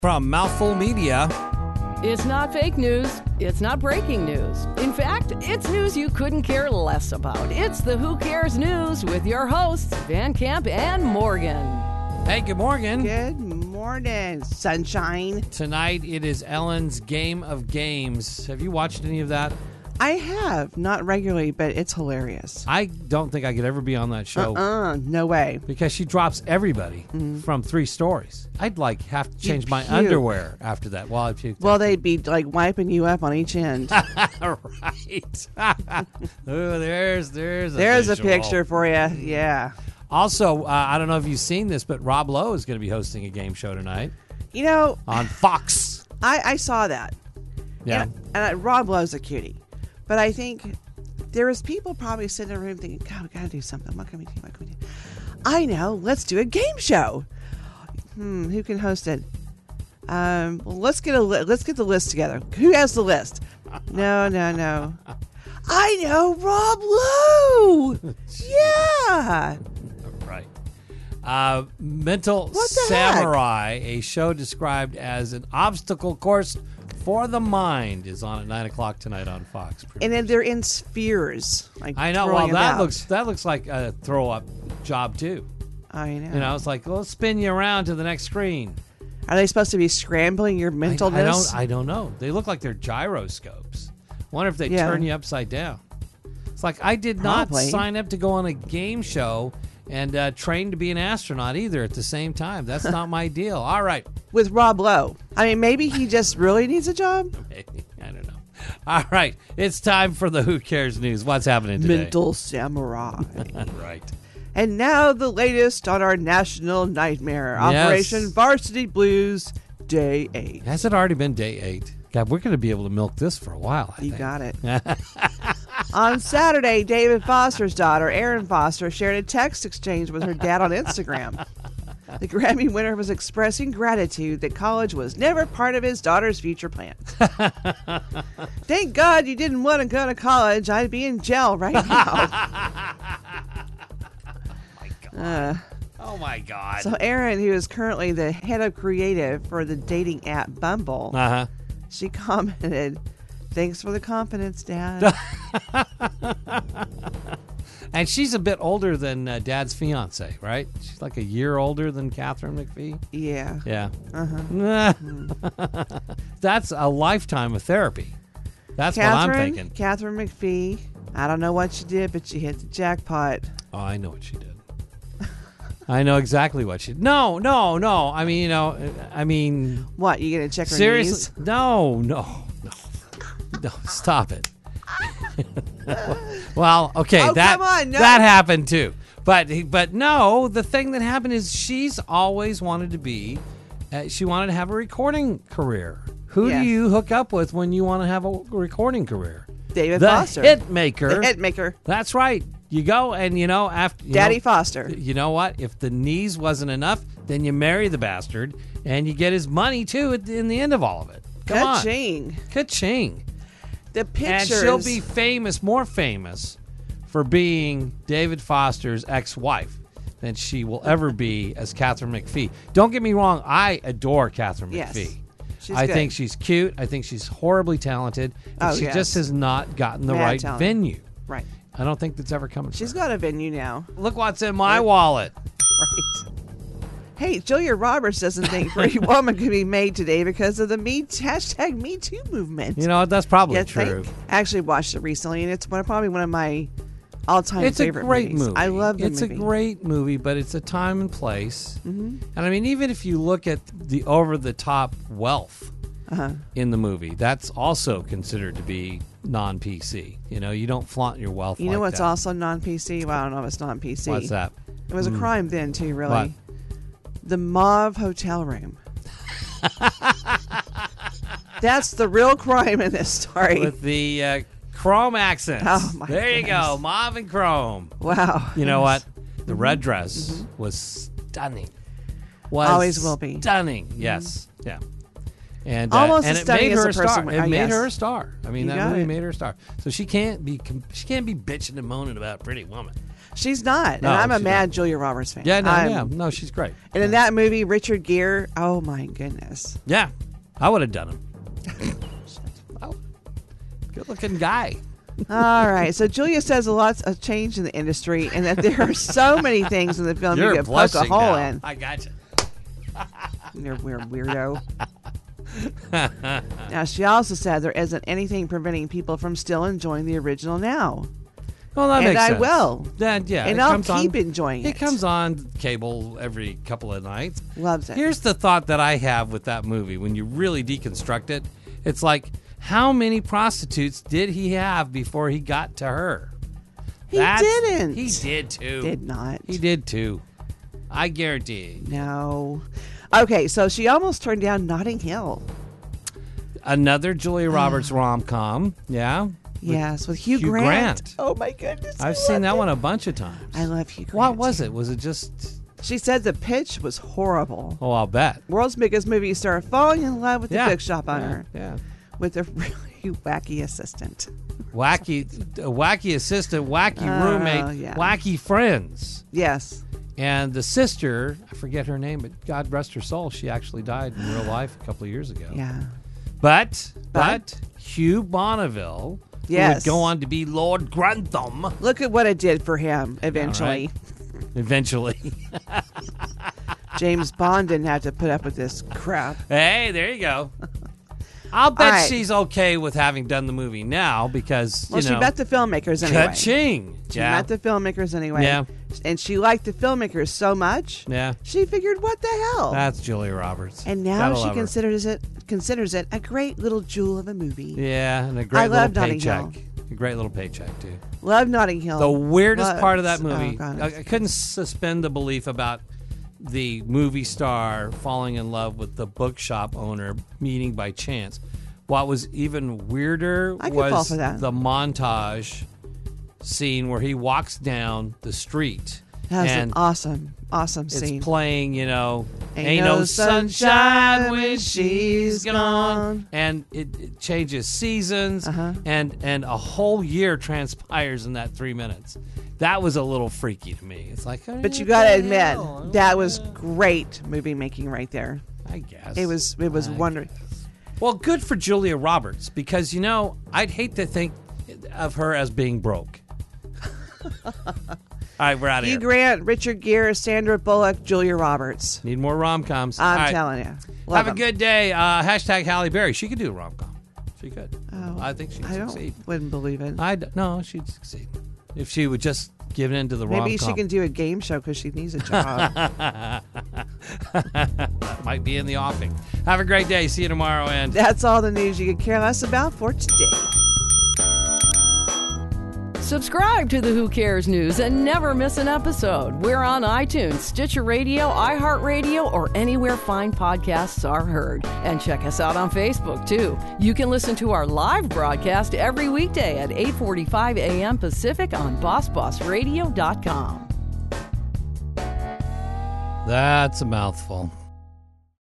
From Mouthful Media. It's not fake news. It's not breaking news. In fact, it's news you couldn't care less about. It's the Who Cares News with your hosts, Van Camp and Morgan. Hey, good morning. Good morning, sunshine. Tonight it is Ellen's Game of Games. Have you watched any of that? I have, not regularly, but it's hilarious. I don't think I could ever be on that show. No way. Because she drops everybody from 3 stories. I'd have to change my puke. underwear after that while I puked. Well, they'd be like wiping you up on each end. Right. Oh, there's a There's a visual. picture for you. Yeah. Also, I don't know if you've seen this, but Rob Lowe is going to be hosting a game show tonight You know, on Fox. I saw that. Yeah. And Rob Lowe's a cutie. But I think there was people probably sitting in a room thinking, God, we got to do something. What can we do? What can we do? I know. Let's do a game show. Who can host it? Well, let's get the list together. Who has the list? No. I know, Rob Lowe. Yeah. Right. Mental What the Samurai, a show described as an obstacle course for the mind, is on at 9 o'clock tonight on Fox. And then they're in spheres. Like I know. throwing Well, about. that looks like a throw up job too. I know. You know, it's like, let's spin you around to the next screen. Are they supposed to be scrambling your mentalness? I don't know. They look like they're gyroscopes. Wonder if they Yeah. turn you upside down. It's like, I did not Probably. sign up to go on a game show and train to be an astronaut either at the same time. That's not my deal. All right. With Rob Lowe. I mean, maybe he just really needs a job. Maybe. I don't know. All right. It's time for the Who Cares News. What's happening today? Mental Samurai. Right. And now the latest on our national nightmare. Yes. Operation Varsity Blues, Day 8. Has it already been day 8? God, we're going to be able to milk this for a while, I You think. got it. On Saturday, David Foster's daughter, Erin Foster, shared a text exchange with her dad on Instagram. The Grammy winner was expressing gratitude that college was never part of his daughter's future plans. Thank God you didn't want to go to college. I'd be in jail right now. Oh, my God. So Erin, who is currently the head of creative for the dating app Bumble, Uh-huh. she commented, "Thanks for the confidence, Dad." And she's a bit older than Dad's fiance, right? She's like a year older than Catherine McPhee. Yeah. Yeah. That's a lifetime of therapy. That's what I'm thinking. Catherine McPhee. I don't know what she did, but she hit the jackpot. Oh, I know what she did. I know exactly what she did. No. I mean, What, you gonna check her seriously? knees? No. Stop it. Well, okay, Oh, come on, no. that happened too. But no, the thing that happened is she's always wanted to be. She wanted to have a recording career. Who Yes. do you hook up with when you want to have a recording career? David The Foster. hit maker. The hit maker. That's right. You go and after Daddy Foster. You know what? If the knees wasn't enough, then you marry the bastard and you get his money too in the end of all of it. Come on. Ka-ching. Ka-ching. The And pictures. she'll be more famous for being David Foster's ex-wife than she will ever be as Catherine McPhee. Don't get me wrong. I adore Catherine Yes. McPhee. She's I good. think she's cute. I think she's horribly talented. And Oh, she yes. just has not gotten the Mad right talent. venue. Right. I don't think that's ever coming. She's for her. got a venue now. Look what's in my wallet. Right. Hey, Julia Roberts doesn't think Pretty Woman could be made today because of the hashtag Me Too movement. You know what? That's probably You true. think? I actually watched it recently, and it's probably one of my all-time It's a favorite great movies. movie. I love the It's movie. a great movie, but it's a time and place. Mm-hmm. And I mean, even if you look at the over-the-top wealth in the movie, that's also considered to be non-PC. You don't flaunt your wealth. You know like what's that. also non-PC? Well, I don't know if it's non-PC. What's that? It was a crime then, too, really. What? The Mauve Hotel Room. That's the real crime in this story. With the chrome accents. Oh, my There you go. goodness. Mauve and chrome. Wow. You know what? The red dress was stunning. Always will be. Stunning. Yes. Yeah. And Almost and as it stunning made as her a a star. person. It Oh, made yes. her a star. I mean, You that got movie it. made her a star. So she can't be bitching and moaning about Pretty Woman. She's not. No, And I'm a she's mad not. Julia Roberts fan. Yeah, no, she's great. And in that movie, Richard Gere, oh my goodness. Yeah, I would have done him. Good-looking guy. All right. So Julia says a lot's of change in the industry and that there are so many things in the film you You're could poke a blushing hole now. in. I got you. You're a weird weirdo. Now, she also said there isn't anything preventing people from still enjoying the original now. Well, that And makes I sense. will. Yeah, And it I'll comes keep on, enjoying it. It comes on cable every couple of nights. Loves it. Here's the thought that I have with that movie. When you really deconstruct it, it's like, how many prostitutes did he have before he got to her? He didn't. He did too. Did not. He did too. I guarantee. No. Okay, so she almost turned down Notting Hill. Another Julia Roberts rom-com. Yeah. Yes, with Hugh Hugh Grant. Grant. Oh my goodness. I I've seen love that it. one a bunch of times. I love Hugh Grant. What was it? Was it just... She said the pitch was horrible. Oh, I'll bet. World's biggest movie star falling in love with the book shop owner Yeah. with a really wacky assistant. Wacky assistant, wacky roommate, yeah. wacky friends. Yes. And the sister, I forget her name, but God rest her soul, she actually died in real life a couple of years ago. Yeah. But Hugh Bonneville, who Yes. would go on to be Lord Grantham Look at what it did for him eventually. eventually. James Bond didn't have to put up with this crap. Hey, there you go. I'll bet right. she's okay with having done the movie now because, Well, you she know. met the filmmakers anyway. Ka-ching. She Yeah. met the filmmakers anyway. Yeah. And she liked the filmmakers so much, Yeah. she figured, what the hell? That's Julia Roberts. And now Gotta she love her. considers it a great little jewel of a movie. Yeah, and a I great love little Notting paycheck. Hill. A great little paycheck, too. Love Notting Hill. The weirdest part of that Loves- movie, oh, God. I couldn't suspend the belief about the movie star falling in love with the bookshop owner meeting by chance. What was even weirder I could fall was for that. the montage scene where he walks down the street. That was and an awesome scene. it's playing, you know, Ain't no sunshine when she's gone. And it changes seasons, Uh-huh. and a whole year transpires in that 3 minutes. That was a little freaky to me. It's like, But you got to admit, that was great movie making right there. I guess It was wonderful. Well, good for Julia Roberts because, you know, I'd hate to think of her as being broke. All right, we're out of Hugh here. Grant, Richard Gere, Sandra Bullock, Julia Roberts. Need more rom-coms. I'm All right. telling you. Love Have a 'em. good day. Hashtag Halle Berry. She could do a rom-com. She could. Oh, I think she'd I succeed. wouldn't believe it. No, she'd succeed. If she would just give in to the rom-com. Maybe she can do a game show because she needs a job. Might be in the offing. Have a great day. See you tomorrow. And That's all the news you could care less about for today. Subscribe to the Who Cares News and never miss an episode. We're on iTunes, Stitcher Radio, iHeartRadio, or anywhere fine podcasts are heard. And check us out on Facebook, too. You can listen to our live broadcast every weekday at 8:45 a.m. Pacific on BossBossRadio.com. that's a mouthful.